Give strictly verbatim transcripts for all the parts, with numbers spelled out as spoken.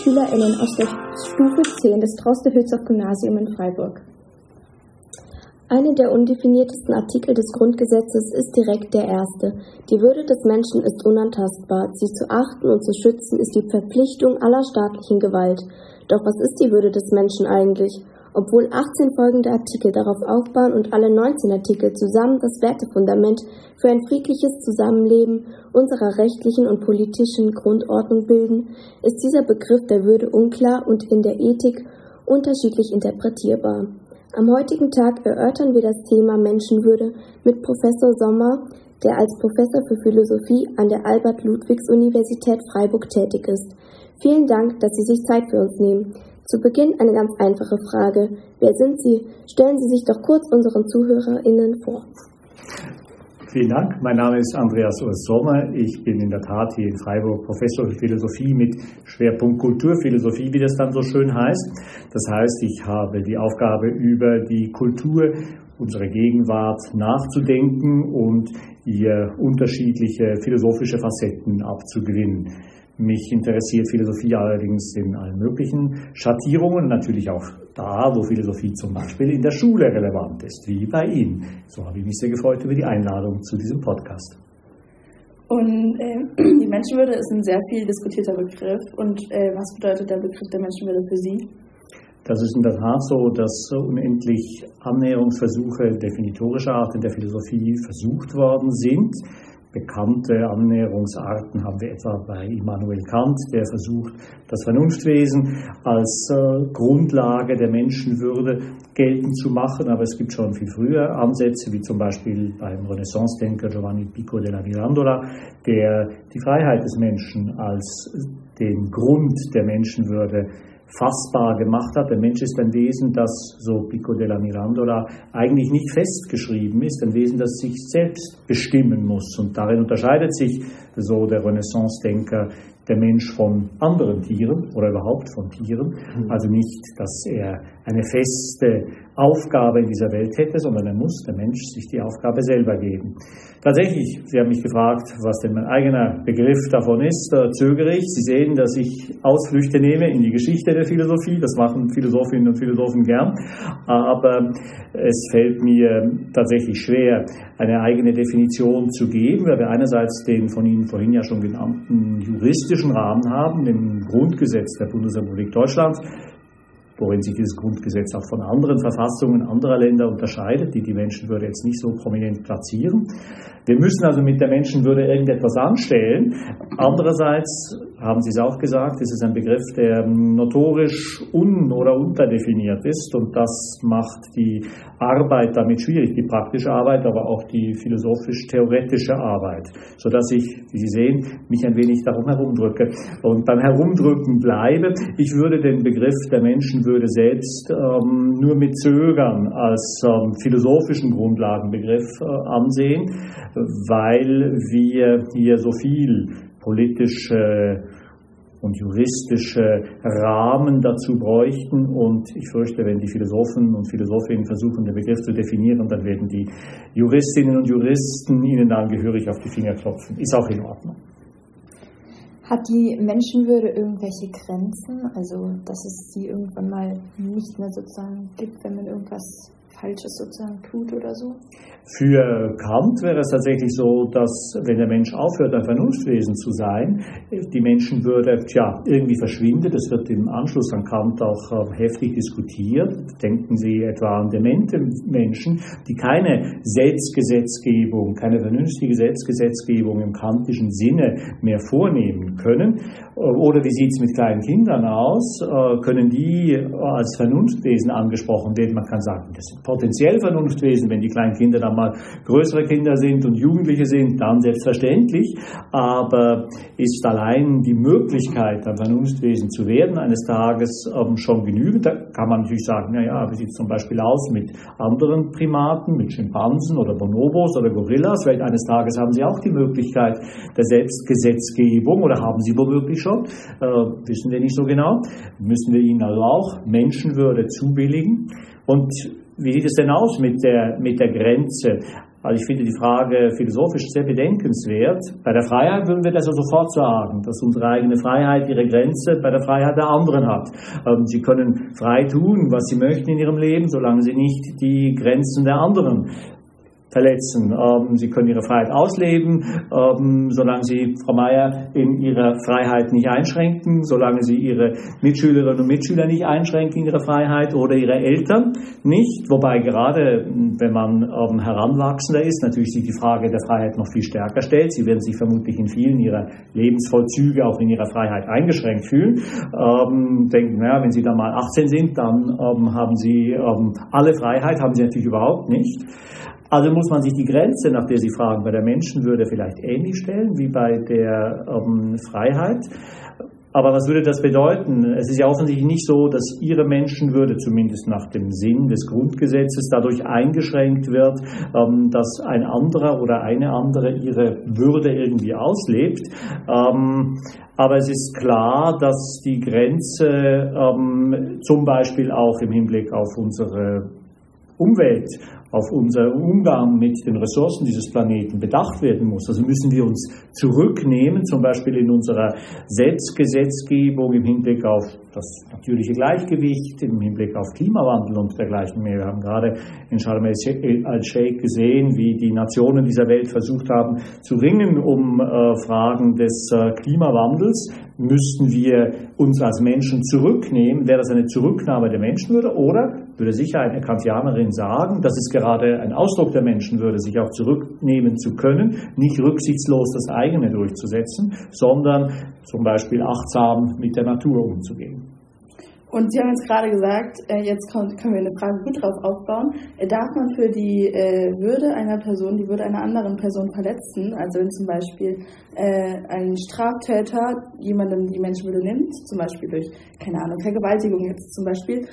SchülerInnen aus der Stufe zehn des Droste-Hülshoff-Gymnasium in Freiburg. Einer der undefiniertesten Artikel des Grundgesetzes ist direkt der erste. Die Würde des Menschen ist unantastbar. Sie zu achten und zu schützen ist die Verpflichtung aller staatlichen Gewalt. Doch was ist die Würde des Menschen eigentlich? Obwohl achtzehn folgende Artikel darauf aufbauen und alle neunzehn Artikel zusammen das Wertefundament für ein friedliches Zusammenleben unserer rechtlichen und politischen Grundordnung bilden, ist dieser Begriff der Würde unklar und in der Ethik unterschiedlich interpretierbar. Am heutigen Tag erörtern wir das Thema Menschenwürde mit Professor Sommer, der als Professor für Philosophie an der Albert-Ludwigs-Universität Freiburg tätig ist. Vielen Dank, dass Sie sich Zeit für uns nehmen. Zu Beginn eine ganz einfache Frage. Wer sind Sie? Stellen Sie sich doch kurz unseren ZuhörerInnen vor. Vielen Dank. Mein Name ist Andreas Urs Sommer. Ich bin in der Tat hier in Freiburg Professor für Philosophie mit Schwerpunkt Kulturphilosophie, wie das dann so schön heißt. Das heißt, ich habe die Aufgabe, über die Kultur unserer Gegenwart nachzudenken und ihr unterschiedliche philosophische Facetten abzugewinnen. Mich interessiert Philosophie allerdings in allen möglichen Schattierungen, natürlich auch da, wo Philosophie zum Beispiel in der Schule relevant ist, wie bei Ihnen. So habe ich mich sehr gefreut über die Einladung zu diesem Podcast. Und äh, die Menschenwürde ist ein sehr viel diskutierter Begriff. Und äh, was bedeutet der Begriff der Menschenwürde für Sie? Das ist in der Tat so, dass unendlich Annäherungsversuche definitorischer Art in der Philosophie versucht worden sind. Bekannte Annäherungsarten haben wir etwa bei Immanuel Kant, der versucht, das Vernunftwesen als äh, Grundlage der Menschenwürde geltend zu machen. Aber es gibt schon viel früher Ansätze, wie zum Beispiel beim Renaissance-Denker Giovanni Pico della Mirandola, der die Freiheit des Menschen als den Grund der Menschenwürde fassbar gemacht hat. Der Mensch ist ein Wesen, das, so Pico della Mirandola, eigentlich nicht festgeschrieben ist, ein Wesen, das sich selbst bestimmen muss. Und darin unterscheidet sich, so der Renaissance-Denker, der Mensch von anderen Tieren oder überhaupt von Tieren. Also nicht, dass er eine feste Aufgabe in dieser Welt hätte, sondern er muss, der Mensch, sich die Aufgabe selber geben. Tatsächlich, Sie haben mich gefragt, was denn mein eigener Begriff davon ist, da zögere ich. Sie sehen, dass ich Ausflüchte nehme in die Geschichte der Philosophie, das machen Philosophinnen und Philosophen gern, aber es fällt mir tatsächlich schwer, eine eigene Definition zu geben, weil wir einerseits den von Ihnen vorhin ja schon genannten juristischen Rahmen haben, den Grundgesetz der Bundesrepublik Deutschland, worin sich dieses Grundgesetz auch von anderen Verfassungen anderer Länder unterscheidet, die die Menschenwürde jetzt nicht so prominent platzieren. Wir müssen also mit der Menschenwürde irgendetwas anstellen. Andererseits, haben Sie es auch gesagt, ist es ein Begriff, der notorisch un- oder unterdefiniert ist, und das macht die Arbeit damit schwierig, die praktische Arbeit, aber auch die philosophisch-theoretische Arbeit, sodass ich, wie Sie sehen, mich ein wenig darum herumdrücke und beim Herumdrücken bleibe. Ich würde den Begriff der Menschenwürde selbst ähm, nur mit Zögern als ähm, philosophischen Grundlagenbegriff äh, ansehen, weil wir hier so viel politische und juristische Rahmen dazu bräuchten, und ich fürchte, wenn die Philosophen und Philosophinnen versuchen, den Begriff zu definieren, dann werden die Juristinnen und Juristen ihnen dann gehörig auf die Finger klopfen. Ist auch in Ordnung. Hat die Menschenwürde irgendwelche Grenzen, also dass es sie irgendwann mal nicht mehr sozusagen gibt, wenn man irgendwas Falsches sozusagen tut oder so? Für Kant wäre es tatsächlich so, dass, wenn der Mensch aufhört, ein Vernunftwesen zu sein, die Menschenwürde tja, irgendwie verschwindet. Das wird im Anschluss an Kant auch heftig diskutiert. Denken Sie etwa an demente Menschen, die keine Selbstgesetzgebung, keine vernünftige Selbstgesetzgebung im kantischen Sinne mehr vornehmen können. Oder wie sieht es mit kleinen Kindern aus? Können die als Vernunftwesen angesprochen werden? Man kann sagen, das sind potenziell Vernunftwesen, wenn die kleinen Kinder dann mal größere Kinder sind und Jugendliche sind, dann selbstverständlich. Aber ist allein die Möglichkeit, ein Vernunftwesen zu werden, eines Tages ähm, schon genügend? Da kann man natürlich sagen, naja, wie sieht es zum Beispiel aus mit anderen Primaten, mit Schimpansen oder Bonobos oder Gorillas? Vielleicht eines Tages haben sie auch die Möglichkeit der Selbstgesetzgebung, oder haben sie womöglich schon? Äh, wissen wir nicht so genau. Müssen wir ihnen also auch Menschenwürde zubilligen? Und wie sieht es denn aus mit der, mit der Grenze? Also ich finde die Frage philosophisch sehr bedenkenswert. Bei der Freiheit würden wir das ja sofort sagen, dass unsere eigene Freiheit ihre Grenze bei der Freiheit der anderen hat. Sie können frei tun, was sie möchten in ihrem Leben, solange sie nicht die Grenzen der anderen verletzen. Ähm, sie können ihre Freiheit ausleben, ähm, solange sie, Frau Meier, in ihrer Freiheit nicht einschränken, solange sie ihre Mitschülerinnen und Mitschüler nicht einschränken in ihrer Freiheit oder ihre Eltern nicht. Wobei gerade, wenn man ähm, Heranwachsender ist, natürlich sich die Frage der Freiheit noch viel stärker stellt. Sie werden sich vermutlich in vielen ihrer Lebensvollzüge auch in ihrer Freiheit eingeschränkt fühlen. Ähm, denken, naja, wenn sie dann mal achtzehn sind, dann ähm, haben sie ähm, alle Freiheit, haben sie natürlich überhaupt nicht. Also muss man sich die Grenze, nach der Sie fragen, bei der Menschenwürde vielleicht ähnlich stellen wie bei der ähm, Freiheit. Aber was würde das bedeuten? Es ist ja offensichtlich nicht so, dass Ihre Menschenwürde, zumindest nach dem Sinn des Grundgesetzes, dadurch eingeschränkt wird, ähm, dass ein anderer oder eine andere ihre Würde irgendwie auslebt. Ähm, aber es ist klar, dass die Grenze ähm, zum Beispiel auch im Hinblick auf unsere Umwelt, auf unseren Umgang mit den Ressourcen dieses Planeten bedacht werden muss. Also müssen wir uns zurücknehmen, zum Beispiel in unserer Selbstgesetzgebung im Hinblick auf das natürliche Gleichgewicht, im Hinblick auf Klimawandel und dergleichen mehr. Wir haben gerade in Sharm el-Sheikh gesehen, wie die Nationen dieser Welt versucht haben zu ringen um äh, Fragen des äh, Klimawandels. Müssten wir uns als Menschen zurücknehmen? Wäre das eine Zurücknahme der Menschenwürde? Oder würde sicher eine Kantianerin sagen, das ist gerade ein Ausdruck der Menschenwürde, sich auch zurücknehmen zu können, nicht rücksichtslos das eigene durchzusetzen, sondern zum Beispiel achtsam mit der Natur umzugehen. Und Sie haben jetzt gerade gesagt, jetzt können wir eine Frage gut drauf aufbauen, darf man für die Würde einer Person, die Würde einer anderen Person verletzen? Also wenn zum Beispiel ein Straftäter jemandem die Menschenwürde nimmt, zum Beispiel durch, keine Ahnung, Vergewaltigung jetzt zum Beispiel,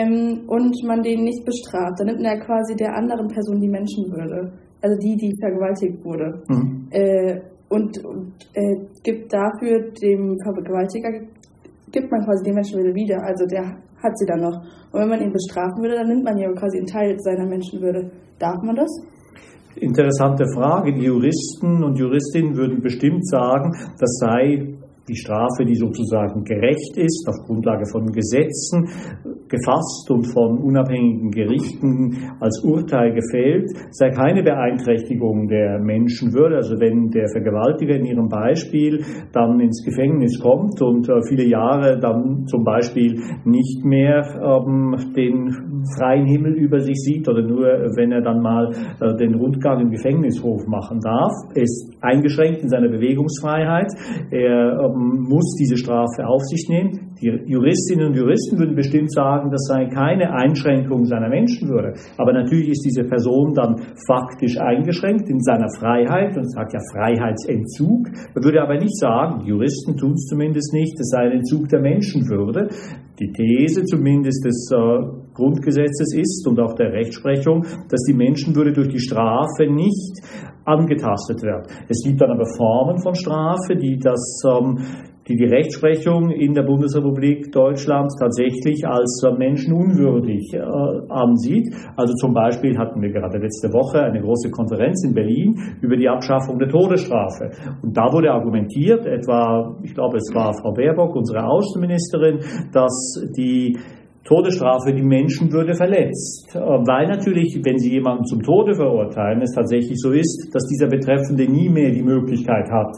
und man den nicht bestraft, dann nimmt er quasi der anderen Person die Menschenwürde, also die, die vergewaltigt wurde. Mhm. Und, und gibt dafür dem Vergewaltiger gibt man quasi die Menschenwürde wieder, also der hat sie dann noch. Und wenn man ihn bestrafen würde, dann nimmt man ja quasi einen Teil seiner Menschenwürde. Darf man das? Interessante Frage. Die Juristen und Juristinnen würden bestimmt sagen, das sei die Strafe, die sozusagen gerecht ist, auf Grundlage von Gesetzen gefasst und von unabhängigen Gerichten als Urteil gefällt, sei keine Beeinträchtigung der Menschenwürde. Also wenn der Vergewaltiger in Ihrem Beispiel dann ins Gefängnis kommt und äh, viele Jahre dann zum Beispiel nicht mehr ähm, den freien Himmel über sich sieht oder nur, wenn er dann mal äh, den Rundgang im Gefängnishof machen darf, er ist eingeschränkt in seiner Bewegungsfreiheit, er ähm, muss diese Strafe auf sich nehmen. Die Juristinnen und Juristen würden bestimmt sagen, das sei keine Einschränkung seiner Menschenwürde. Aber natürlich ist diese Person dann faktisch eingeschränkt in seiner Freiheit und sagt ja Freiheitsentzug. Er würde aber nicht sagen, die Juristen tun es zumindest nicht, es sei ein Entzug der Menschenwürde. Die These zumindest des äh, Grundgesetzes ist und auch der Rechtsprechung, dass die Menschenwürde durch die Strafe nicht angetastet wird. Es gibt dann aber Formen von Strafe, die das ähm, die die Rechtsprechung in der Bundesrepublik Deutschland tatsächlich als menschenunwürdig äh, ansieht. Also zum Beispiel hatten wir gerade letzte Woche eine große Konferenz in Berlin über die Abschaffung der Todesstrafe. Und da wurde argumentiert, etwa, ich glaube es war Frau Baerbock, unsere Außenministerin, dass die Todesstrafe die Menschenwürde verletzt. Weil natürlich, wenn Sie jemanden zum Tode verurteilen, es tatsächlich so ist, dass dieser Betreffende nie mehr die Möglichkeit hat,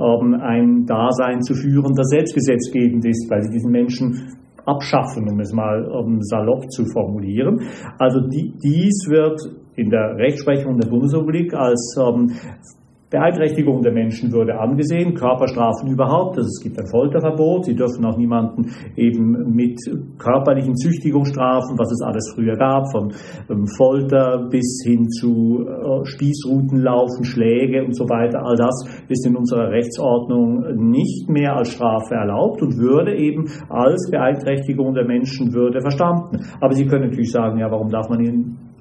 ein Dasein zu führen, das selbstgesetzgebend ist, weil Sie diesen Menschen abschaffen, um es mal salopp zu formulieren. Also dies wird in der Rechtsprechung der Bundesrepublik als Beeinträchtigung der Menschenwürde angesehen, Körperstrafen überhaupt, also es gibt ein Folterverbot, Sie dürfen auch niemanden eben mit körperlichen Züchtigungsstrafen, was es alles früher gab, von ähm, Folter bis hin zu äh, Spießrutenlaufen, Schläge und so weiter, all das ist in unserer Rechtsordnung nicht mehr als Strafe erlaubt und würde eben als Beeinträchtigung der Menschenwürde verstanden. Aber Sie können natürlich sagen, ja, warum darf man ihn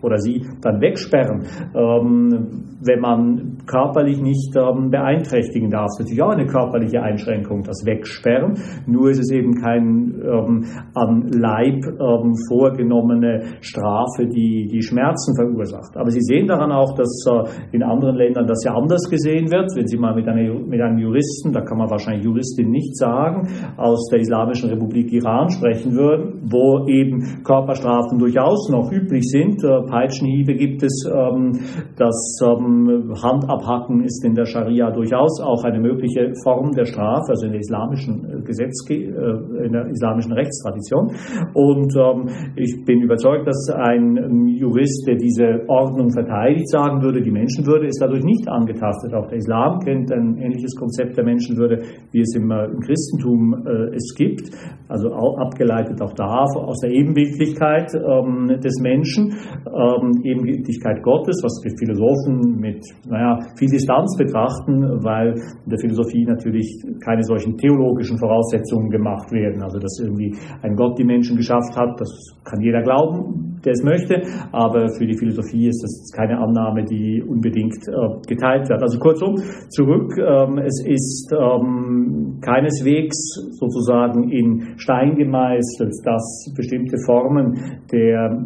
oder sie dann wegsperren, ähm, wenn man körperlich nicht ähm, beeinträchtigen darf. Das ist natürlich auch eine körperliche Einschränkung, das Wegsperren. Nur ist es eben kein ähm, an Leib ähm, vorgenommene Strafe, die die Schmerzen verursacht. Aber Sie sehen daran auch, dass äh, in anderen Ländern das ja anders gesehen wird. Wenn Sie mal mit, einer, mit einem Juristen, da kann man wahrscheinlich Juristin nicht sagen, aus der Islamischen Republik Iran sprechen würden, wo eben Körperstrafen durchaus noch üblich sind. Äh, Peitschenhiebe gibt es, ähm, das ähm, Handabhacken ist in der Scharia durchaus auch eine mögliche Form der Strafe, also in der islamischen Gesetzge- äh, in der islamischen Rechtstradition. Und ähm, ich bin überzeugt, dass ein Jurist, der diese Ordnung verteidigt, sagen würde, die Menschenwürde ist dadurch nicht angetastet. Auch der Islam kennt ein ähnliches Konzept der Menschenwürde, wie es im, äh, im Christentum äh, es gibt, also auch abgeleitet auch da aus der Ebenbildlichkeit ähm, des Menschen, ähm, Ebenbildlichkeit Gottes, was die Philosophen mit naja, viel Distanz betrachten, weil in der Philosophie natürlich keine solchen theologischen Voraussetzungen gemacht werden. Also dass irgendwie ein Gott die Menschen geschafft hat, das kann jeder glauben, der es möchte, aber für die Philosophie ist das keine Annahme, die unbedingt äh, geteilt wird. Also kurzum, zurück, ähm, es ist ähm, keineswegs sozusagen in Stein gemeißelt, dass bestimmte Formen der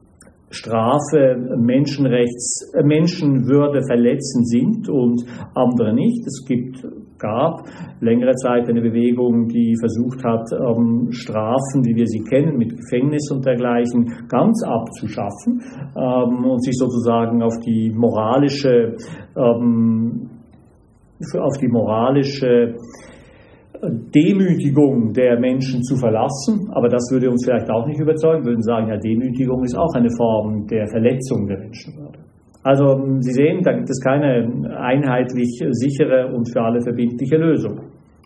Strafe Menschenrechts, Menschenwürde verletzend sind und andere nicht. Es gibt, gab längere Zeit eine Bewegung, die versucht hat, ähm, Strafen, wie wir sie kennen, mit Gefängnis und dergleichen, ganz abzuschaffen ähm, und sich sozusagen auf die moralische, ähm, auf die moralische Demütigung der Menschen zu verlassen, aber das würde uns vielleicht auch nicht überzeugen, wir würden sagen, ja, Demütigung ist auch eine Form der Verletzung der Menschenwürde. Also Sie sehen, da gibt es keine einheitlich sichere und für alle verbindliche Lösung.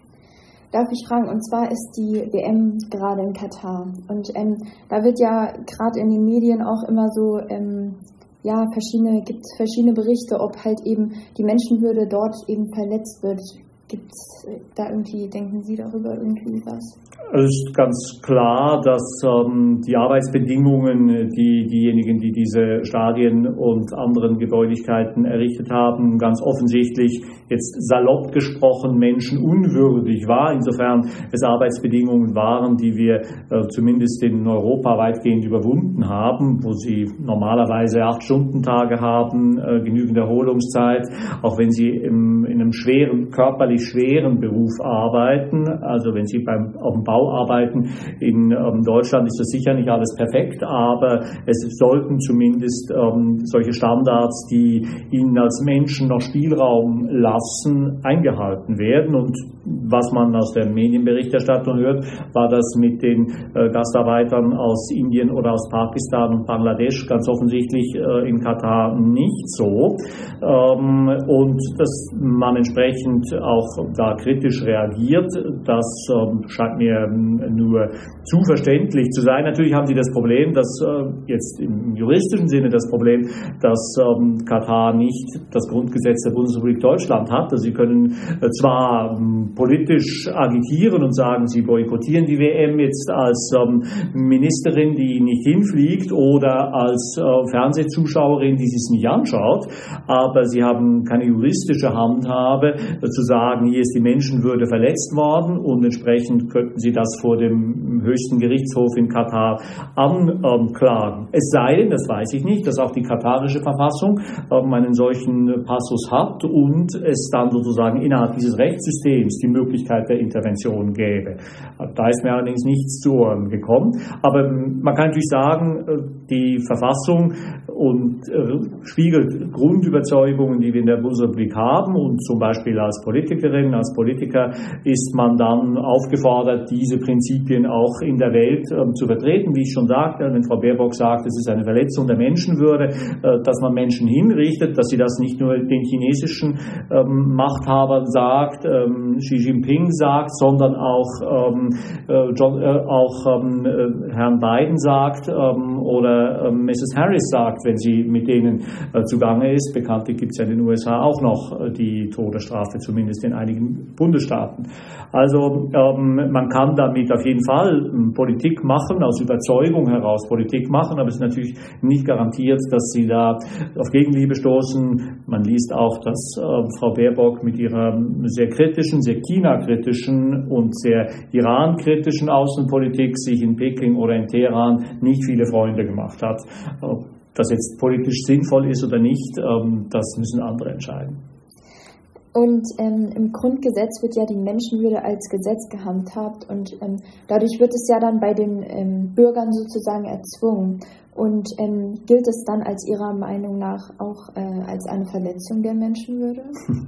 Darf ich fragen, und zwar ist die W M gerade in Katar und ähm, da wird ja gerade in den Medien auch immer so ähm, ja, verschiedene, gibt es verschiedene Berichte, ob halt eben die Menschenwürde dort eben verletzt wird. Gibt es da irgendwie, denken Sie darüber irgendwie was? Es ist ganz klar, dass ähm, die Arbeitsbedingungen, die diejenigen, die diese Stadien und anderen Gebäudigkeiten errichtet haben, ganz offensichtlich jetzt salopp gesprochen menschenunwürdig war. Insofern es Arbeitsbedingungen waren, die wir äh, zumindest in Europa weitgehend überwunden haben, wo sie normalerweise acht-Stunden-Tage haben, äh, genügend Erholungszeit, auch wenn sie im, in einem schweren, körperlich schweren Beruf arbeiten, also wenn sie beim, auf dem Bau arbeiten. In ähm, Deutschland ist das sicher nicht alles perfekt, aber es sollten zumindest ähm, solche Standards, die ihnen als Menschen noch Spielraum lassen, eingehalten werden. Und was man aus der Medienberichterstattung hört, war das mit den äh, Gastarbeitern aus Indien oder aus Pakistan und Bangladesch ganz offensichtlich äh, in Katar nicht so. Ähm, und dass man entsprechend auch da kritisch reagiert, das ähm, scheint mir nur zu verständlich zu sein. Natürlich haben Sie das Problem, dass äh, jetzt im juristischen Sinne das Problem, dass ähm, Katar nicht das Grundgesetz der Bundesrepublik Deutschland hat. Also Sie können äh, zwar ähm, politisch agitieren und sagen, Sie boykottieren die W M jetzt als ähm, Ministerin, die nicht hinfliegt, oder als äh, Fernsehzuschauerin, die sich es nicht anschaut, aber Sie haben keine juristische Handhabe, äh, zu sagen, hier ist die Menschenwürde verletzt worden und entsprechend könnten Sie das vor dem höchsten Gerichtshof in Katar anklagen. Es sei denn, das weiß ich nicht, dass auch die katarische Verfassung ähm, einen solchen Passus hat und es dann sozusagen innerhalb dieses Rechtssystems die Möglichkeit der Intervention gäbe. Da ist mir allerdings nichts zu Ohren gekommen. Aber man kann natürlich sagen, die Verfassung und äh, spiegelt Grundüberzeugungen, die wir in der Bundesrepublik haben, und zum Beispiel als Politikerin, als Politiker ist man dann aufgefordert, diese Prinzipien auch in der Welt äh, zu vertreten. Wie ich schon sagte, wenn Frau Baerbock sagt, es ist eine Verletzung der Menschenwürde, äh, dass man Menschen hinrichtet, dass sie das nicht nur den chinesischen ähm, Machthabern sagt, ähm, Xi Jinping sagt, sondern auch, ähm, äh, John, äh, auch ähm, äh, Herrn Biden sagt ähm, oder äh, Misses Harris sagt, wenn sie mit denen äh, zugange ist. Bekanntlich gibt es ja in den U S A auch noch äh, die Todesstrafe, zumindest in einigen Bundesstaaten. Also ähm, man kann damit auf jeden Fall ähm, Politik machen, aus Überzeugung heraus Politik machen, aber es ist natürlich nicht garantiert, dass sie da auf Gegenliebe stoßen. Man liest auch, dass äh, Frau Baerbock mit ihrer sehr kritischen, sehr China-kritischen und sehr Iran-kritischen Außenpolitik sich in Peking oder in Teheran nicht viele Freunde gemacht hat. Ob das jetzt politisch sinnvoll ist oder nicht, ähm, das müssen andere entscheiden. Und ähm, im Grundgesetz wird ja die Menschenwürde als Gesetz gehandhabt und ähm, dadurch wird es ja dann bei den ähm, Bürgern sozusagen erzwungen. Und ähm, gilt es dann als Ihrer Meinung nach auch äh, als eine Verletzung der Menschenwürde?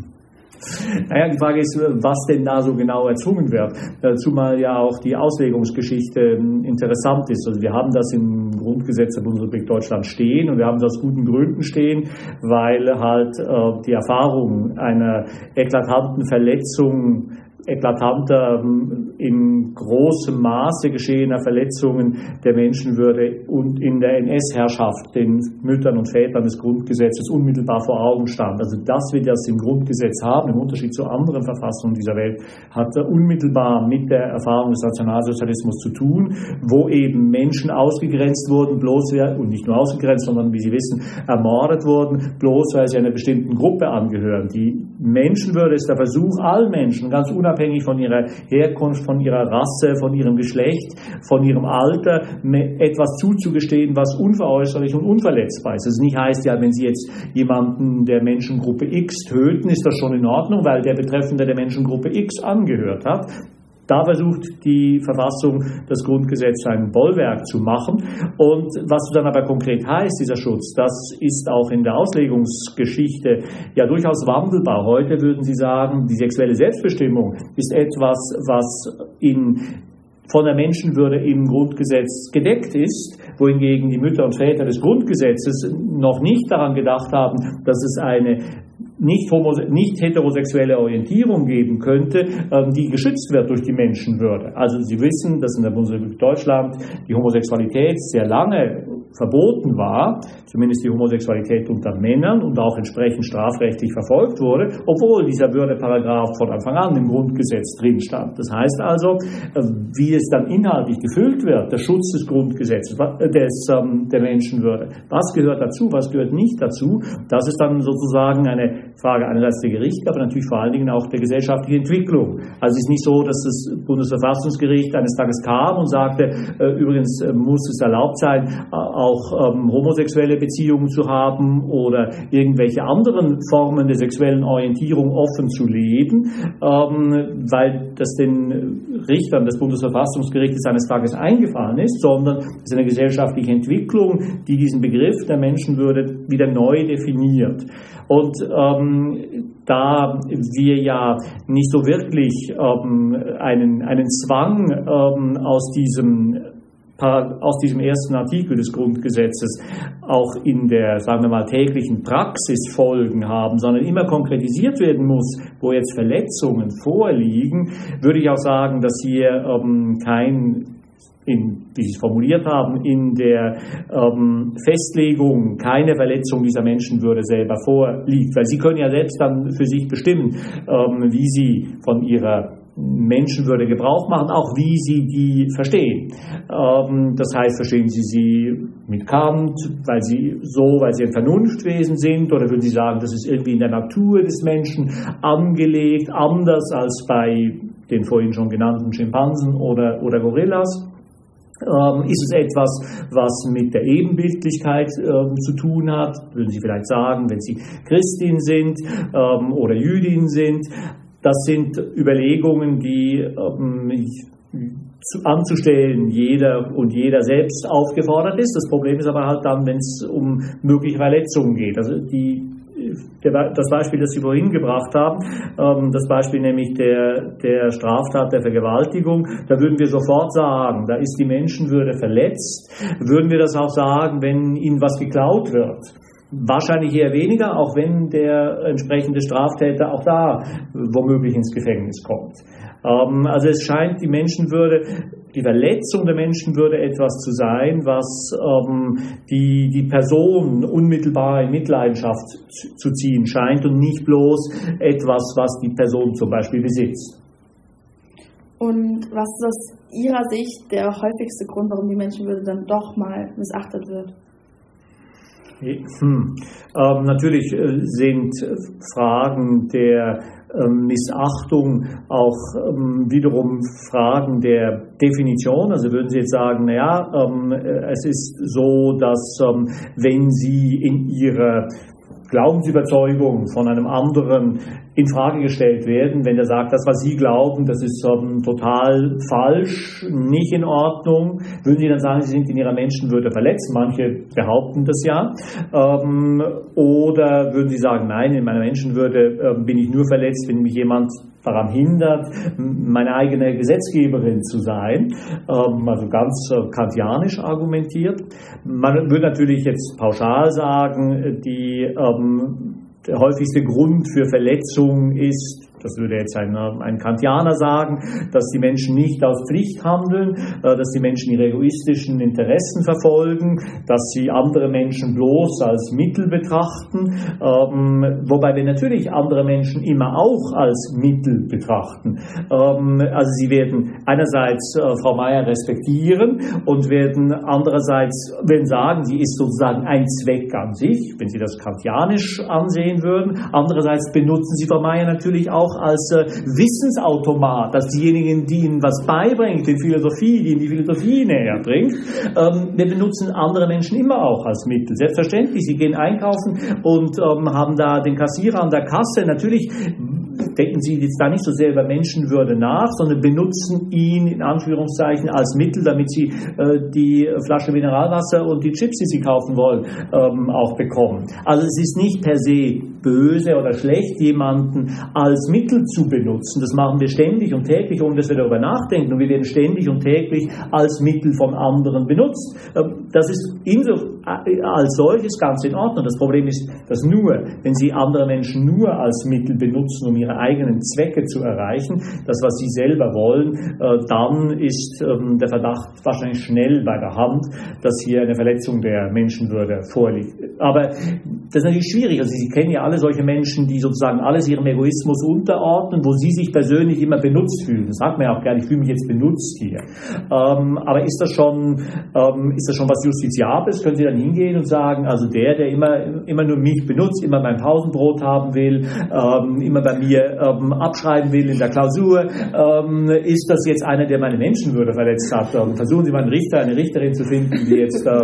Naja, die Frage ist, was denn da so genau erzwungen wird, zumal ja auch die Auslegungsgeschichte interessant ist. Also wir haben das im Grundgesetz der Bundesrepublik Deutschland stehen und wir haben das aus guten Gründen stehen, weil halt äh, die Erfahrung einer eklatanten Verletzung eklatanter, in großem Maße geschehener Verletzungen der Menschenwürde und in der N S-Herrschaft den Müttern und Vätern des Grundgesetzes unmittelbar vor Augen stand. Also dass wir das im Grundgesetz haben, im Unterschied zu anderen Verfassungen dieser Welt, hat unmittelbar mit der Erfahrung des Nationalsozialismus zu tun, wo eben Menschen ausgegrenzt wurden, bloß und nicht nur ausgegrenzt, sondern, wie Sie wissen, ermordet wurden, bloß weil sie einer bestimmten Gruppe angehören. Die Menschenwürde ist der Versuch, allen Menschen, ganz unabhängig unabhängig von ihrer Herkunft, von ihrer Rasse, von ihrem Geschlecht, von ihrem Alter, etwas zuzugestehen, was unveräußerlich und unverletzbar ist. Das nicht heißt ja, wenn Sie jetzt jemanden der Menschengruppe X töten, ist das schon in Ordnung, weil der Betreffende der Menschengruppe X angehört hat. Da versucht die Verfassung, das Grundgesetz ein Bollwerk zu machen. Und was dann aber konkret heißt, dieser Schutz, das ist auch in der Auslegungsgeschichte ja durchaus wandelbar. Heute würden Sie sagen, die sexuelle Selbstbestimmung ist etwas, was in von der Menschenwürde im Grundgesetz gedeckt ist, wohingegen die Mütter und Väter des Grundgesetzes noch nicht daran gedacht haben, dass es eine nicht, homose- nicht heterosexuelle Orientierung geben könnte, ähm, die geschützt wird durch die Menschenwürde. Also Sie wissen, dass in der Bundesrepublik Deutschland die Homosexualität sehr lange verboten war, zumindest die Homosexualität unter Männern und auch entsprechend strafrechtlich verfolgt wurde, obwohl dieser Würdeparagraph von Anfang an im Grundgesetz drin stand. Das heißt also, wie es dann inhaltlich gefüllt wird, der Schutz des Grundgesetzes, des, ähm, der Menschenwürde, was gehört dazu, was gehört nicht dazu, das ist dann sozusagen eine Frage einerseits der Gerichte, aber natürlich vor allen Dingen auch der gesellschaftlichen Entwicklung. Also es ist nicht so, dass das Bundesverfassungsgericht eines Tages kam und sagte, äh, übrigens äh, muss es erlaubt sein, äh, auch ähm, homosexuelle Beziehungen zu haben oder irgendwelche anderen Formen der sexuellen Orientierung offen zu leben, ähm, weil das den Richtern des Bundesverfassungsgerichtes eines Tages eingefallen ist, sondern es ist eine gesellschaftliche Entwicklung, die diesen Begriff der Menschenwürde wieder neu definiert. Und ähm, da wir ja nicht so wirklich ähm, einen, einen Zwang ähm, aus diesem aus diesem ersten Artikel des Grundgesetzes auch in der, sagen wir mal, täglichen Praxis Folgen haben, sondern immer konkretisiert werden muss, wo jetzt Verletzungen vorliegen, würde ich auch sagen, dass hier ähm, kein, in, wie Sie es formuliert haben, in der ähm, Festlegung keine Verletzung dieser Menschenwürde selber vorliegt, weil Sie können ja selbst dann für sich bestimmen, ähm, wie Sie von Ihrer Menschenwürde Gebrauch machen, auch wie Sie die verstehen. Ähm, das heißt, verstehen Sie sie mit Kant, weil Sie so, weil Sie ein Vernunftwesen sind, oder würden Sie sagen, das ist irgendwie in der Natur des Menschen angelegt, anders als bei den vorhin schon genannten Schimpansen oder, oder Gorillas? Ähm, ist es etwas, was mit der Ebenbildlichkeit ähm, zu tun hat? Würden Sie vielleicht sagen, wenn Sie Christin sind ähm, oder Jüdin sind? Das sind Überlegungen, die ähm, zu, anzustellen jeder und jeder selbst aufgefordert ist. Das Problem ist aber halt dann, wenn es um mögliche Verletzungen geht. Also die, der, das Beispiel, das Sie vorhin gebracht haben, ähm, das Beispiel nämlich der, der Straftat der Vergewaltigung, da würden wir sofort sagen, da ist die Menschenwürde verletzt. Würden wir das auch sagen, wenn Ihnen was geklaut wird? Wahrscheinlich eher weniger, auch wenn der entsprechende Straftäter auch da womöglich ins Gefängnis kommt. Ähm, also es scheint, die Menschenwürde die Verletzung der Menschenwürde etwas zu sein, was ähm, die, die Person unmittelbar in Mitleidenschaft zu, zu ziehen scheint und nicht bloß etwas, was die Person zum Beispiel besitzt. Und was ist aus Ihrer Sicht der häufigste Grund, warum die Menschenwürde dann doch mal missachtet wird? Hm. Ähm, natürlich äh, sind Fragen der ähm, Missachtung auch ähm, wiederum Fragen der Definition. Also würden Sie jetzt sagen, naja, ähm, es ist so, dass ähm, wenn Sie in Ihrer Glaubensüberzeugung von einem anderen in Frage gestellt werden, wenn der sagt, das, was Sie glauben, das ist ähm, total falsch, nicht in Ordnung, würden Sie dann sagen, Sie sind in Ihrer Menschenwürde verletzt? Manche behaupten das ja. Ähm, oder würden Sie sagen, nein, in meiner Menschenwürde äh, bin ich nur verletzt, wenn mich jemand daran hindert, meine eigene Gesetzgeberin zu sein, ähm, also ganz äh, kantianisch argumentiert. Man würde natürlich jetzt pauschal sagen, die ähm, der häufigste Grund für Verletzung ist, das würde jetzt ein, ein Kantianer sagen, dass die Menschen nicht aus Pflicht handeln, dass die Menschen ihre egoistischen Interessen verfolgen, dass sie andere Menschen bloß als Mittel betrachten, ähm, wobei wir natürlich andere Menschen immer auch als Mittel betrachten. Ähm, also sie werden einerseits äh, Frau Meier respektieren und werden andererseits werden sagen, sie ist sozusagen ein Zweck an sich, wenn Sie das kantianisch ansehen würden. Andererseits benutzen Sie Frau Meier natürlich auch als äh, Wissensautomat, als diejenigen, die ihnen was beibringt, in Philosophie, die ihnen die Philosophie näher bringt. Ähm, wir benutzen andere Menschen immer auch als Mittel. Selbstverständlich, sie gehen einkaufen und ähm, haben da den Kassierer an der Kasse. Natürlich denken Sie jetzt da nicht so sehr über Menschenwürde nach, sondern benutzen ihn in Anführungszeichen als Mittel, damit Sie äh, die Flasche Mineralwasser und die Chips, die Sie kaufen wollen, ähm, auch bekommen. Also es ist nicht per se böse oder schlecht, jemanden als Mittel zu benutzen. Das machen wir ständig und täglich, ohne dass wir darüber nachdenken. Und wir werden ständig und täglich als Mittel von anderen benutzt. Das ist inso, als solches ganz in Ordnung. Das Problem ist, dass nur, wenn Sie andere Menschen nur als Mittel benutzen, um ihre eigenen Zwecke zu erreichen, das, was sie selber wollen, dann ist der Verdacht wahrscheinlich schnell bei der Hand, dass hier eine Verletzung der Menschenwürde vorliegt. Aber das ist natürlich schwierig. Also Sie kennen ja alle solche Menschen, die sozusagen alles ihrem Egoismus unterordnen, wo sie sich persönlich immer benutzt fühlen. Das sagt man ja auch gerne, ich fühle mich jetzt benutzt hier. Ähm, aber ist das schon, ähm, ist das schon was Justiziables? Können Sie dann hingehen und sagen, also der, der immer, immer nur mich benutzt, immer mein Pausenbrot haben will, ähm, immer bei mir ähm, abschreiben will in der Klausur, ähm, ist das jetzt einer, der meine Menschenwürde verletzt hat? Ähm, versuchen Sie mal einen Richter, eine Richterin zu finden, die jetzt äh,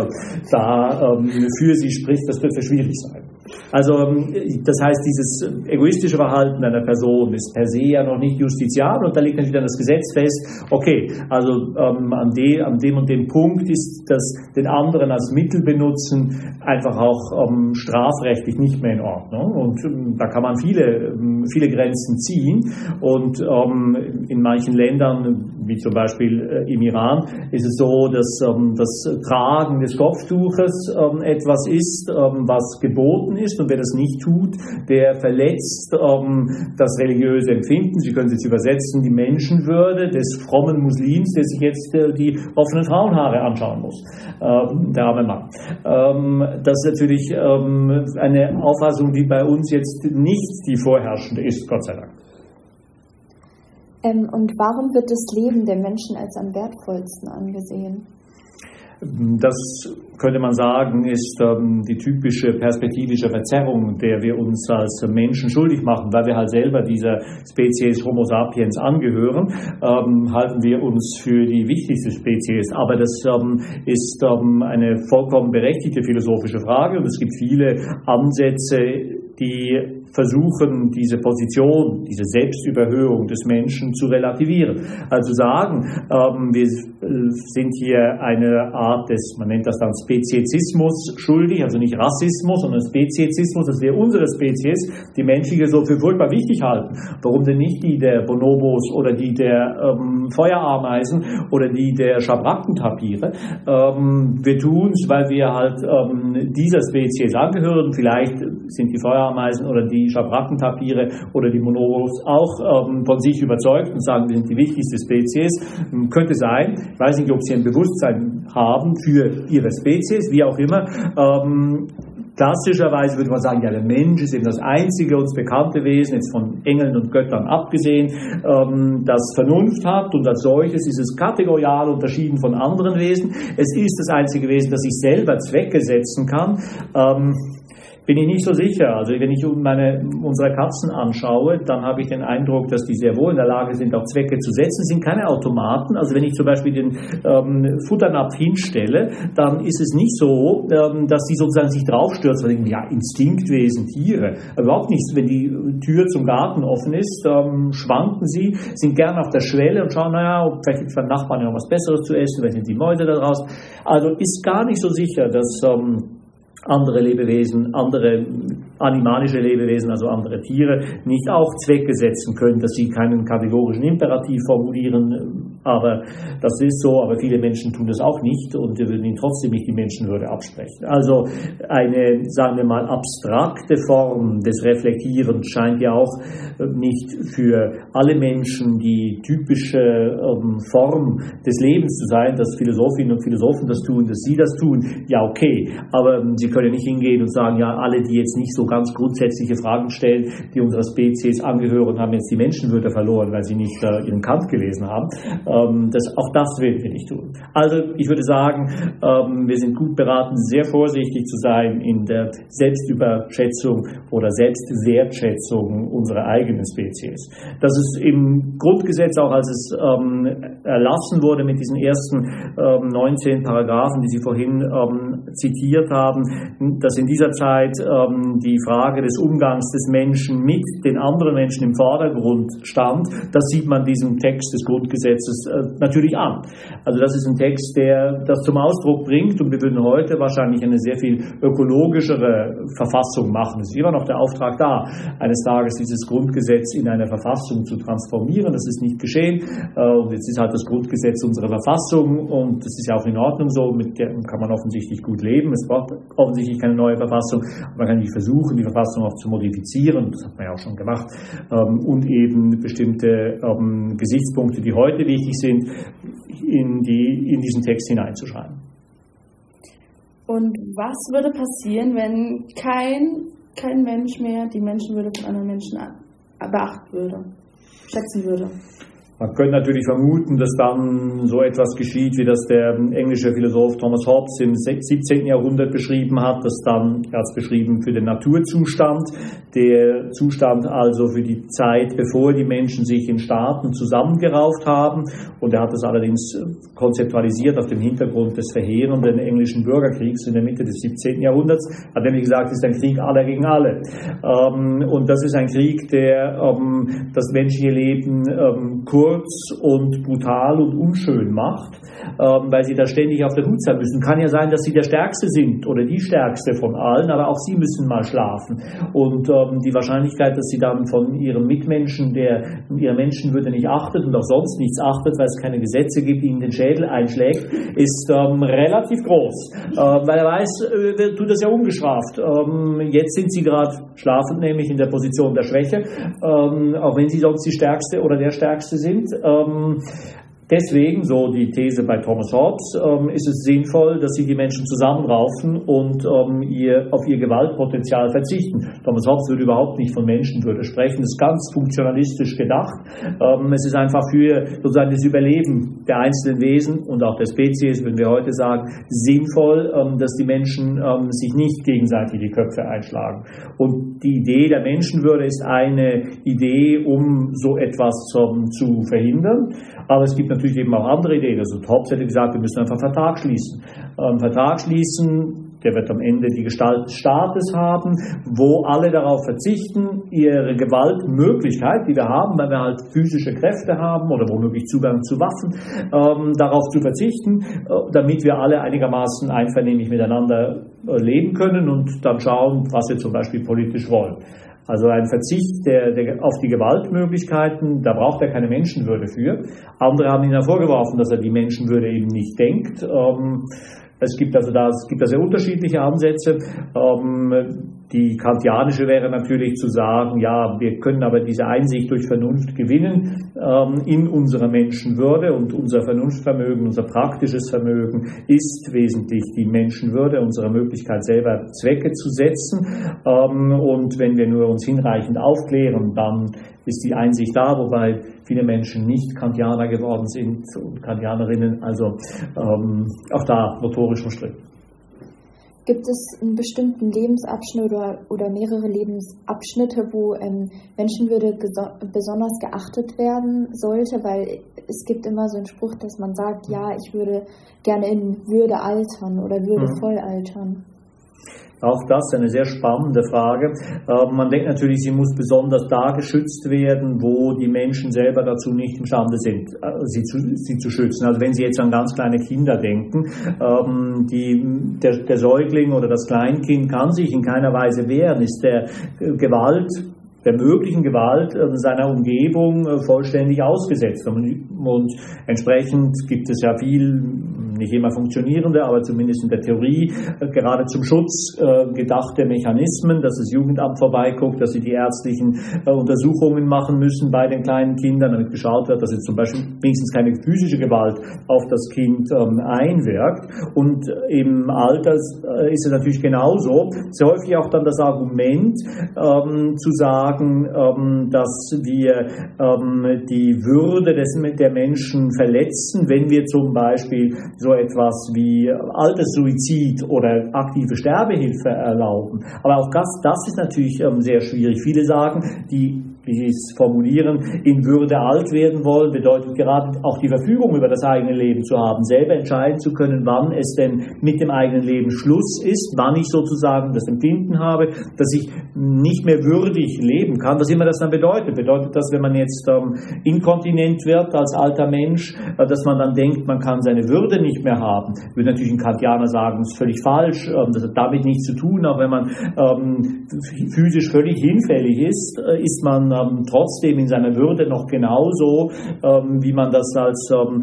da ähm, für Sie spricht. Das dürfte schwierig sein. Also das heißt, dieses egoistische Verhalten einer Person ist per se ja noch nicht justiziabel und da liegt natürlich dann das Gesetz fest, okay, also ähm, an, de, an dem und dem Punkt ist das den anderen als Mittel benutzen einfach auch ähm, strafrechtlich nicht mehr in Ordnung und ähm, da kann man viele, ähm, viele Grenzen ziehen und ähm, in manchen Ländern, wie zum Beispiel äh, im Iran, ist es so, dass ähm, das Tragen des Kopftuches ähm, etwas ist, ähm, was geboten ist und wer das nicht tut, der verletzt ähm, das religiöse Empfinden. Sie können es jetzt übersetzen, die Menschenwürde des frommen Muslims, der sich jetzt äh, die offenen Frauenhaare anschauen muss. Ähm, der arme Mann. Ähm, das ist natürlich ähm, eine Auffassung, die bei uns jetzt nicht die vorherrschende ist, Gott sei Dank. Ähm, und warum wird das Leben der Menschen als am wertvollsten angesehen? Das könnte man sagen, ist ähm, die typische perspektivische Verzerrung, der wir uns als Menschen schuldig machen, weil wir halt selber dieser Spezies Homo sapiens angehören, ähm, halten wir uns für die wichtigste Spezies. Aber das ähm, ist ähm, eine vollkommen berechtigte philosophische Frage und es gibt viele Ansätze, die versuchen, diese Position, diese Selbstüberhöhung des Menschen zu relativieren. Also sagen, ähm, wir sind hier eine Art des, man nennt das dann Speziesismus schuldig, also nicht Rassismus, sondern Speziesismus, dass wir unsere Spezies, die menschliche, so für furchtbar wichtig halten. Warum denn nicht die der Bonobos oder die der ähm, Feuerameisen oder die der Schabrackentapire? Ähm, wir tun es, weil wir halt ähm, dieser Spezies angehören. Vielleicht sind die Feuerameisen oder die Schabrackentapire oder die Bonobos auch ähm, von sich überzeugt und sagen, wir sind die wichtigste Spezies. Ähm, könnte sein, ich weiß nicht, ob sie ein Bewusstsein haben für ihre Spezies, wie auch immer. Ähm, Klassischerweise würde man sagen, ja, der Mensch ist eben das einzige uns bekannte Wesen, jetzt von Engeln und Göttern abgesehen, ähm, das Vernunft hat, und als solches ist es kategorial unterschieden von anderen Wesen. Es ist das einzige Wesen, das sich selber Zwecke setzen kann. Ähm, bin ich nicht so sicher. Also wenn ich meine, unsere Katzen anschaue, dann habe ich den Eindruck, dass die sehr wohl in der Lage sind, auch Zwecke zu setzen. Es sind keine Automaten. Also wenn ich zum Beispiel den ähm, Futternapf hinstelle, dann ist es nicht so, ähm, dass die sozusagen sich draufstürzen, weil die, ja, Instinktwesen, Tiere. Aber überhaupt nicht. Wenn die Tür zum Garten offen ist, ähm, schwanken sie, sind gern auf der Schwelle und schauen, naja, vielleicht gibt es beim Nachbarn ja noch was Besseres zu essen, vielleicht sind die Mäuse da draußen. Also ist gar nicht so sicher, dass ähm, andere Lebewesen, andere animalische Lebewesen, also andere Tiere, nicht auch Zwecke setzen können, dass sie keinen kategorischen Imperativ formulieren, aber das ist so, aber viele Menschen tun das auch nicht und wir würden ihnen trotzdem nicht die Menschenwürde absprechen. Also eine, sagen wir mal, abstrakte Form des Reflektierens scheint ja auch nicht für alle Menschen die typische ähm, Form des Lebens zu sein, dass Philosophinnen und Philosophen das tun, dass sie das tun, ja okay, aber ähm, sie können ja nicht hingehen und sagen, ja, alle, die jetzt nicht so ganz grundsätzliche Fragen stellen, die unserer Spezies angehören, haben jetzt die Menschenwürde verloren, weil sie nicht äh, ihren Kant gelesen haben. Ähm, das, auch das werden wir nicht tun. Also ich würde sagen, ähm, wir sind gut beraten, sehr vorsichtig zu sein in der Selbstüberschätzung oder Selbstwertschätzung unserer eigenen Spezies. Das ist im Grundgesetz, auch als es ähm, erlassen wurde mit diesen ersten ähm, neunzehn Paragraphen, die Sie vorhin ähm, zitiert haben, dass in dieser Zeit ähm, die Frage des Umgangs des Menschen mit den anderen Menschen im Vordergrund stand. Das sieht man diesem Text des Grundgesetzes äh, natürlich an. Also das ist ein Text, der das zum Ausdruck bringt, und wir würden heute wahrscheinlich eine sehr viel ökologischere Verfassung machen. Es ist immer noch der Auftrag da, eines Tages dieses Grundgesetz in eine Verfassung zu transformieren. Das ist nicht geschehen. Äh, und jetzt ist halt das Grundgesetz unsere Verfassung, und das ist ja auch in Ordnung so, mit der kann man offensichtlich gut leben. Es braucht offensichtlich keine neue Verfassung. Man kann nicht versuchen, die Verfassung auch zu modifizieren, das hat man ja auch schon gemacht, ähm, und eben bestimmte ähm, Gesichtspunkte, die heute wichtig sind, in, die, in diesen Text hineinzuschreiben. Und was würde passieren, wenn kein, kein Mensch mehr die Menschenwürde von anderen Menschen beachten würde, schätzen würde? Man könnte natürlich vermuten, dass dann so etwas geschieht, wie das der englische Philosoph Thomas Hobbes im siebzehnten Jahrhundert beschrieben hat, das dann, er hat es beschrieben, für den Naturzustand, der Zustand also für die Zeit, bevor die Menschen sich in Staaten zusammengerauft haben, und er hat das allerdings konzeptualisiert auf dem Hintergrund des verheerenden englischen Bürgerkriegs in der Mitte des siebzehnten Jahrhunderts, hat nämlich gesagt, es ist ein Krieg aller gegen alle. Und das ist ein Krieg, der das menschliche Leben kurz und brutal und unschön macht, ähm, weil sie da ständig auf der Hut sein müssen. Kann ja sein, dass sie der Stärkste sind oder die Stärkste von allen, aber auch sie müssen mal schlafen. Und ähm, die Wahrscheinlichkeit, dass sie dann von ihrem Mitmenschen, der ihre Menschenwürde nicht achtet und auch sonst nichts achtet, weil es keine Gesetze gibt, die ihnen den Schädel einschlägt, ist ähm, relativ groß. Äh, weil er weiß, äh, tut das ja ungestraft. Ähm, jetzt sind sie gerade schlafend, nämlich in der Position der Schwäche, ähm, auch wenn sie sonst die Stärkste oder der Stärkste sind. Ähm, deswegen, so die These bei Thomas Hobbes, ähm, ist es sinnvoll, dass sie die Menschen zusammenraufen und ähm, ihr, auf ihr Gewaltpotenzial verzichten. Thomas Hobbes würde überhaupt nicht von Menschenwürde sprechen, das ist ganz funktionalistisch gedacht. Ähm, es ist einfach für sozusagen das Überleben der einzelnen Wesen und auch der Spezies, würden wir heute sagen, sinnvoll, ähm, dass die Menschen ähm, sich nicht gegenseitig die Köpfe einschlagen. Und die Idee der Menschenwürde ist eine Idee, um so etwas ähm, zu verhindern. Aber es gibt natürlich eben auch andere Ideen. Also Hobbes hätte gesagt, wir müssen einfach einen Vertrag schließen. Einen Vertrag schließen, der wird am Ende die Gestalt des Staates haben, wo alle darauf verzichten, ihre Gewaltmöglichkeit, die wir haben, weil wir halt physische Kräfte haben oder womöglich Zugang zu Waffen, ähm, darauf zu verzichten, äh, damit wir alle einigermaßen einvernehmlich miteinander äh, leben können und dann schauen, was wir zum Beispiel politisch wollen. Also ein Verzicht der, der, auf die Gewaltmöglichkeiten, da braucht er keine Menschenwürde für. Andere haben ihn ja vorgeworfen, dass er die Menschenwürde eben nicht denkt. Ähm, Es gibt also da, es gibt da sehr unterschiedliche Ansätze. Ähm, die kantianische wäre natürlich zu sagen, ja, wir können aber diese Einsicht durch Vernunft gewinnen ähm, in unserer Menschenwürde, und unser Vernunftvermögen, unser praktisches Vermögen ist wesentlich die Menschenwürde, unsere Möglichkeit selber Zwecke zu setzen. Ähm, und wenn wir nur uns hinreichend aufklären, dann ist die Einsicht da, wobei viele Menschen nicht Kantianer geworden sind und Kantianerinnen, also ähm, auch da notorisch umstritten. Gibt es einen bestimmten Lebensabschnitt oder, oder mehrere Lebensabschnitte, wo ähm, Menschenwürde geso- besonders geachtet werden sollte? Weil es gibt immer so einen Spruch, dass man sagt, ja, ich würde gerne in Würde altern oder würdevoll mhm. altern. Auch das ist eine sehr spannende Frage. Äh, man denkt natürlich, sie muss besonders da geschützt werden, wo die Menschen selber dazu nicht imstande sind, äh, sie, zu, sie zu schützen. Also wenn Sie jetzt an ganz kleine Kinder denken, ähm, die, der, der Säugling oder das Kleinkind kann sich in keiner Weise wehren, ist der äh, Gewalt, der möglichen Gewalt äh, seiner Umgebung äh, vollständig ausgesetzt. Und, und entsprechend gibt es ja viel, nicht immer funktionierende, aber zumindest in der Theorie, äh, gerade zum Schutz äh, gedachte Mechanismen, dass das Jugendamt vorbeiguckt, dass sie die ärztlichen äh, Untersuchungen machen müssen bei den kleinen Kindern, damit geschaut wird, dass jetzt zum Beispiel wenigstens keine physische Gewalt auf das Kind ähm, einwirkt. Und im Alter äh, ist es natürlich genauso. Sehr häufig auch dann das Argument ähm, zu sagen, ähm, dass wir ähm, die Würde des, der Menschen verletzen, wenn wir zum Beispiel so etwas wie Alterssuizid oder aktive Sterbehilfe erlauben. Aber auch das, das ist natürlich ähm, sehr schwierig. Viele sagen, die wie Sie es formulieren, in Würde alt werden wollen, bedeutet gerade auch die Verfügung über das eigene Leben zu haben, selber entscheiden zu können, wann es denn mit dem eigenen Leben Schluss ist, wann ich sozusagen das Empfinden habe, dass ich nicht mehr würdig leben kann. Was immer das dann bedeutet. Bedeutet das, wenn man jetzt ähm, inkontinent wird als alter Mensch, äh, dass man dann denkt, man kann seine Würde nicht mehr haben. Würde natürlich ein Kantianer sagen, das ist völlig falsch, ähm, das hat damit nichts zu tun, auch wenn man ähm, physisch völlig hinfällig ist, äh, ist man ähm, trotzdem in seiner Würde noch genauso, ähm, wie man das als ähm,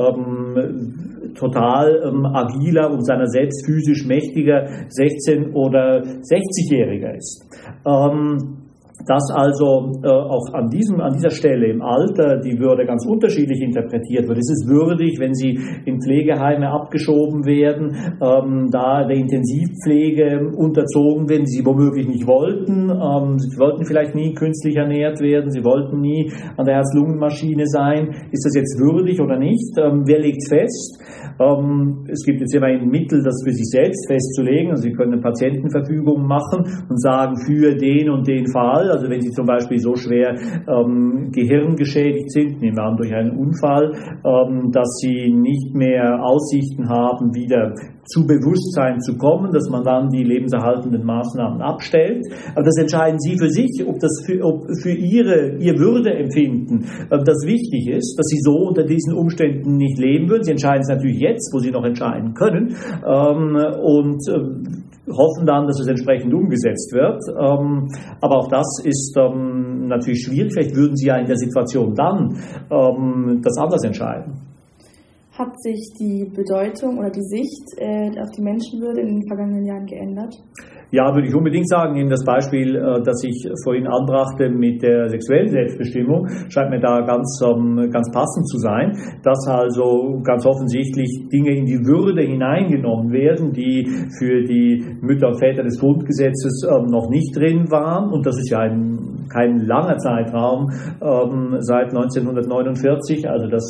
ähm, total ähm, agiler und seiner selbst physisch mächtiger sechzehn- oder sechzigjähriger ist. Ähm, Dass also äh, auch an, diesem, an dieser Stelle im Alter die Würde ganz unterschiedlich interpretiert wird. Es ist würdig, wenn sie in Pflegeheime abgeschoben werden, ähm, da der Intensivpflege unterzogen werden, die sie womöglich nicht wollten. Ähm, sie wollten vielleicht nie künstlich ernährt werden, sie wollten nie an der Herz-Lungen-Maschine sein. Ist das jetzt würdig oder nicht? Ähm, wer legt fest? Ähm, es gibt jetzt immer ein Mittel, das für sich selbst festzulegen. Also Sie können eine Patientenverfügung machen und sagen, für den und den Fall, also wenn Sie zum Beispiel so schwer ähm, gehirngeschädigt sind, nehmen wir an durch einen Unfall, ähm, dass Sie nicht mehr Aussichten haben, wieder zu Bewusstsein zu kommen, dass man dann die lebenserhaltenden Maßnahmen abstellt. Aber das entscheiden Sie für sich, ob das für, ob für Ihre, Ihr Würdeempfinden äh, das wichtig ist, dass Sie so unter diesen Umständen nicht leben würden. Sie entscheiden es natürlich jetzt, wo Sie noch entscheiden können, ähm, und äh, hoffen dann, dass es entsprechend umgesetzt wird. Ähm, aber auch das ist ähm, natürlich schwierig. Vielleicht würden Sie ja in der Situation dann ähm, das anders entscheiden. Hat sich die Bedeutung oder die Sicht äh, auf die Menschenwürde in den vergangenen Jahren geändert? Ja, würde ich unbedingt sagen. Eben das Beispiel, das ich vorhin anbrachte mit der sexuellen Selbstbestimmung, scheint mir da ganz, ganz passend zu sein, dass also ganz offensichtlich Dinge in die Würde hineingenommen werden, die für die Mütter und Väter des Grundgesetzes noch nicht drin waren. Und das ist ja ein, kein langer Zeitraum, seit neunzehnhundertneunundvierzig, also das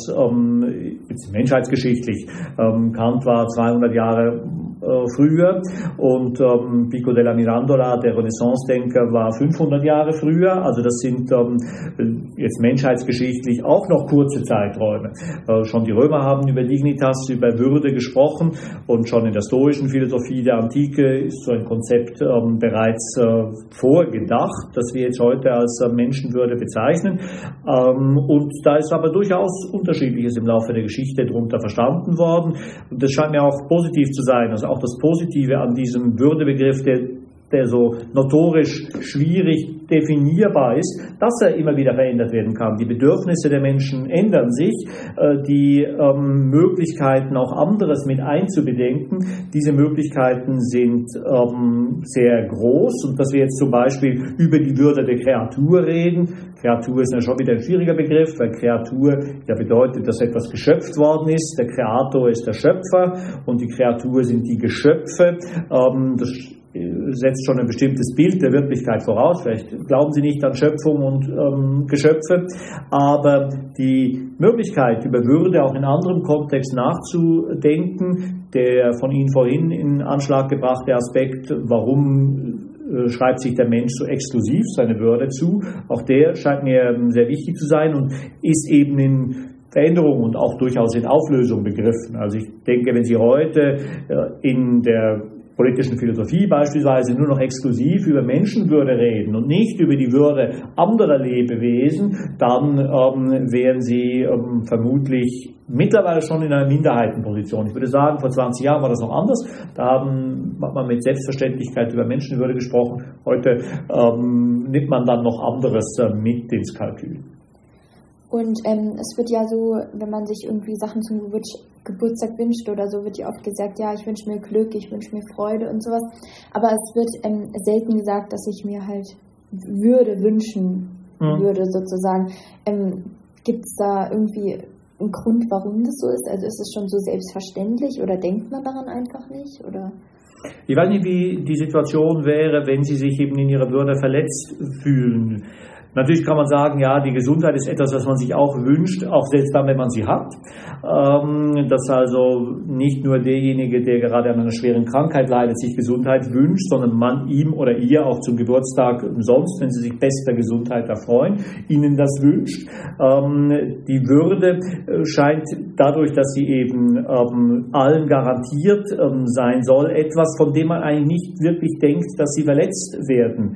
jetzt menschheitsgeschichtlich. Kant war zweihundert Jahre früher und ähm, Pico della Mirandola, der Renaissance-Denker, war fünfhundert Jahre früher. Also das sind ähm, jetzt menschheitsgeschichtlich auch noch kurze Zeiträume. Äh, schon die Römer haben über Dignitas, über Würde gesprochen, und schon in der stoischen Philosophie der Antike ist so ein Konzept ähm, bereits äh, vorgedacht, das wir jetzt heute als äh, Menschenwürde bezeichnen. Ähm, und da ist aber durchaus Unterschiedliches im Laufe der Geschichte darunter verstanden worden. Und das scheint mir auch positiv zu sein. Also auch das Positive an diesem Würdebegriff, der der so notorisch schwierig definierbar ist, dass er immer wieder verändert werden kann. Die Bedürfnisse der Menschen ändern sich, die ähm, Möglichkeiten auch anderes mit einzubedenken, diese Möglichkeiten sind ähm, sehr groß, und dass wir jetzt zum Beispiel über die Würde der Kreatur reden. Kreatur ist ja schon wieder ein schwieriger Begriff, weil Kreatur ja bedeutet, dass etwas geschöpft worden ist. Der Kreator ist der Schöpfer und die Kreatur sind die Geschöpfe. Ähm, das setzt schon ein bestimmtes Bild der Wirklichkeit voraus. Vielleicht glauben Sie nicht an Schöpfung und ähm, Geschöpfe, aber die Möglichkeit, über Würde auch in anderem Kontext nachzudenken, der von Ihnen vorhin in Anschlag gebrachte Aspekt, warum äh, schreibt sich der Mensch so exklusiv seine Würde zu, auch der scheint mir sehr wichtig zu sein und ist eben in Veränderung und auch durchaus in Auflösung begriffen. Also ich denke, wenn Sie heute äh, in der politischen Philosophie beispielsweise nur noch exklusiv über Menschenwürde reden und nicht über die Würde anderer Lebewesen, dann ähm, wären sie ähm, vermutlich mittlerweile schon in einer Minderheitenposition. Ich würde sagen, vor zwanzig Jahren war das noch anders. Da haben, hat man mit Selbstverständlichkeit über Menschenwürde gesprochen. Heute ähm, nimmt man dann noch anderes äh, mit ins Kalkül. Und ähm, es wird ja so, wenn man sich irgendwie Sachen zum Geburtstag wünscht oder so, wird ja oft gesagt, ja, ich wünsche mir Glück, ich wünsche mir Freude und sowas. Aber es wird ähm, selten gesagt, dass ich mir halt Würde wünschen mhm. würde, sozusagen. Ähm, gibt es da irgendwie einen Grund, warum das so ist? Also ist es schon so selbstverständlich oder denkt man daran einfach nicht? Oder? Ich weiß nicht, wie die Situation wäre, wenn Sie sich eben in Ihrer Würde verletzt fühlen. Natürlich kann man sagen, ja, die Gesundheit ist etwas, was man sich auch wünscht, auch selbst dann, wenn man sie hat. Ähm, dass also nicht nur derjenige, der gerade an einer schweren Krankheit leidet, sich Gesundheit wünscht, sondern man ihm oder ihr auch zum Geburtstag sonst, wenn sie sich bester Gesundheit erfreuen, ihnen das wünscht. Ähm, die Würde scheint dadurch, dass sie eben ähm, allen garantiert ähm, sein soll, etwas, von dem man eigentlich nicht wirklich denkt, dass sie verletzt werden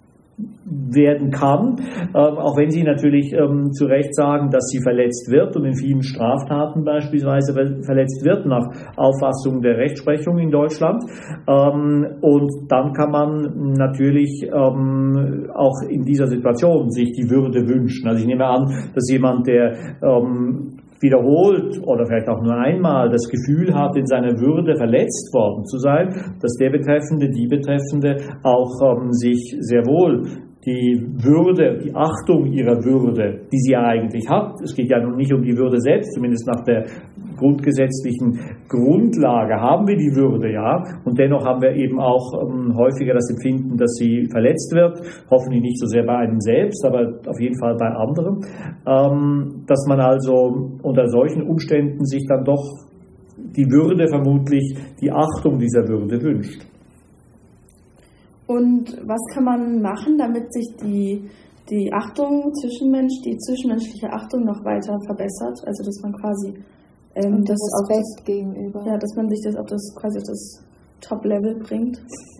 werden kann, ähm, auch wenn Sie natürlich ähm, zu Recht sagen, dass sie verletzt wird und in vielen Straftaten beispielsweise verletzt wird, nach Auffassung der Rechtsprechung in Deutschland. Ähm, und dann kann man natürlich ähm, auch in dieser Situation sich die Würde wünschen. Also ich nehme an, dass jemand, der ähm, wiederholt oder vielleicht auch nur einmal das Gefühl hat, in seiner Würde verletzt worden zu sein, dass der Betreffende, die Betreffende auch ähm, sich sehr wohl die Würde, die Achtung ihrer Würde, die sie ja eigentlich hat. Es geht ja nun nicht um die Würde selbst, zumindest nach der grundgesetzlichen Grundlage haben wir die Würde, ja. Und dennoch haben wir eben auch ähm, häufiger das Empfinden, dass sie verletzt wird. Hoffentlich nicht so sehr bei einem selbst, aber auf jeden Fall bei anderen. Ähm, dass man also unter solchen Umständen sich dann doch die Würde vermutlich, die Achtung dieser Würde wünscht. Und was kann man machen, damit sich die, die Achtung zwischenmensch, die zwischenmenschliche Achtung noch weiter verbessert? Also dass man quasi ähm, das auf das gegenüber, ja, dass man sich das auf das quasi auf das Top-Level bringt.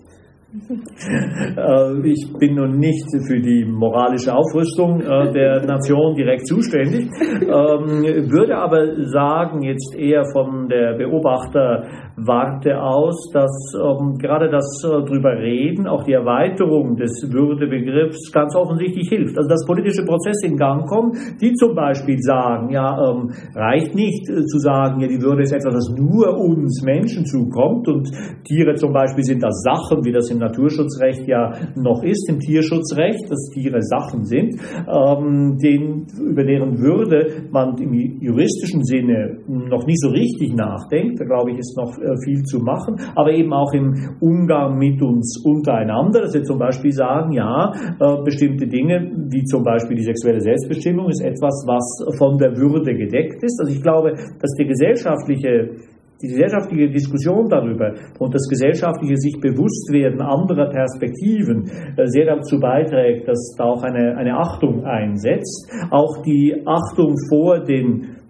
Ich bin nun nicht für die moralische Aufrüstung der Nation direkt zuständig, würde aber sagen, jetzt eher von der Beobachterwarte aus, dass gerade das drüber reden, auch die Erweiterung des Würdebegriffs ganz offensichtlich hilft. Also dass politische Prozesse in Gang kommen, die zum Beispiel sagen, ja, reicht nicht zu sagen, ja, die Würde ist etwas, was nur uns Menschen zukommt und Tiere zum Beispiel sind das Sachen, wie das im Naturschutzrecht ja noch ist, im Tierschutzrecht, dass Tiere Sachen sind, ähm, den, über deren Würde man im juristischen Sinne noch nicht so richtig nachdenkt. Da glaube ich, ist noch äh, viel zu machen, aber eben auch im Umgang mit uns untereinander, dass wir zum Beispiel sagen, ja, äh, bestimmte Dinge, wie zum Beispiel die sexuelle Selbstbestimmung, ist etwas, was von der Würde gedeckt ist. Also ich glaube, dass die gesellschaftliche Die gesellschaftliche Diskussion darüber und das gesellschaftliche sich Bewusstwerden anderer Perspektiven sehr dazu beiträgt, dass da auch eine, eine Achtung einsetzt. Auch die Achtung vor den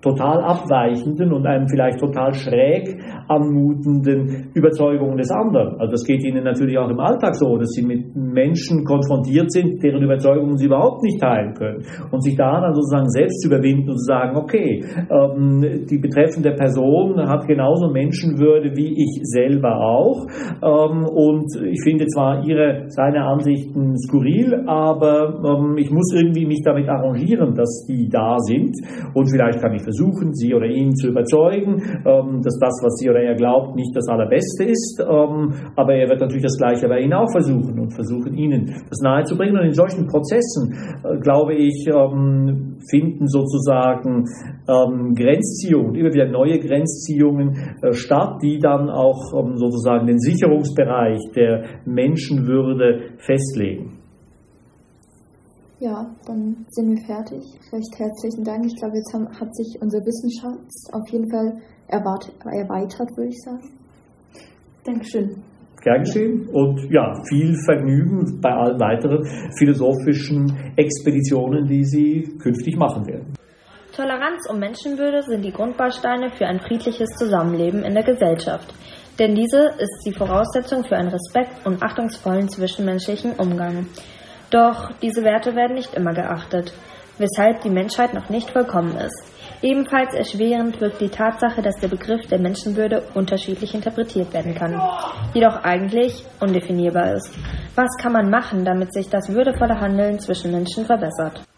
total abweichenden und einem vielleicht total schräg anmutenden Überzeugungen des anderen. Also das geht Ihnen natürlich auch im Alltag so, dass Sie mit Menschen konfrontiert sind, deren Überzeugungen Sie überhaupt nicht teilen können. Und sich da dann sozusagen selbst zu überwinden und zu sagen, okay, ähm, die betreffende Person hat genauso Menschenwürde wie ich selber auch. Ähm, und ich finde zwar ihre, seine Ansichten skurril, aber ähm, ich muss irgendwie mich damit arrangieren, dass die da sind. Und vielleicht kann ich versuchen, sie oder ihn zu überzeugen, ähm, dass das, was sie oder er glaubt, nicht das Allerbeste ist. Ähm, aber er wird natürlich das Gleiche bei Ihnen auch versuchen und versuchen, Ihnen das nahezubringen. Und in solchen Prozessen, äh, glaube ich, ähm, finden sozusagen ähm, Grenzziehungen, immer wieder neue Grenzziehungen äh, statt, die dann auch ähm, sozusagen den Sicherungsbereich der Menschenwürde festlegen. Ja, dann sind wir fertig. Recht herzlichen Dank. Ich glaube, jetzt haben, hat sich unser Wissensschatz auf jeden Fall erwart- erweitert, würde ich sagen. Dankeschön. Gern geschehen und ja, viel Vergnügen bei allen weiteren philosophischen Expeditionen, die Sie künftig machen werden. Toleranz und Menschenwürde sind die Grundbausteine für ein friedliches Zusammenleben in der Gesellschaft. Denn diese ist die Voraussetzung für einen respekt- und achtungsvollen zwischenmenschlichen Umgang. Doch diese Werte werden nicht immer geachtet, weshalb die Menschheit noch nicht vollkommen ist. Ebenfalls erschwerend wirkt die Tatsache, dass der Begriff der Menschenwürde unterschiedlich interpretiert werden kann, jedoch eigentlich undefinierbar ist. Was kann man machen, damit sich das würdevolle Handeln zwischen Menschen verbessert?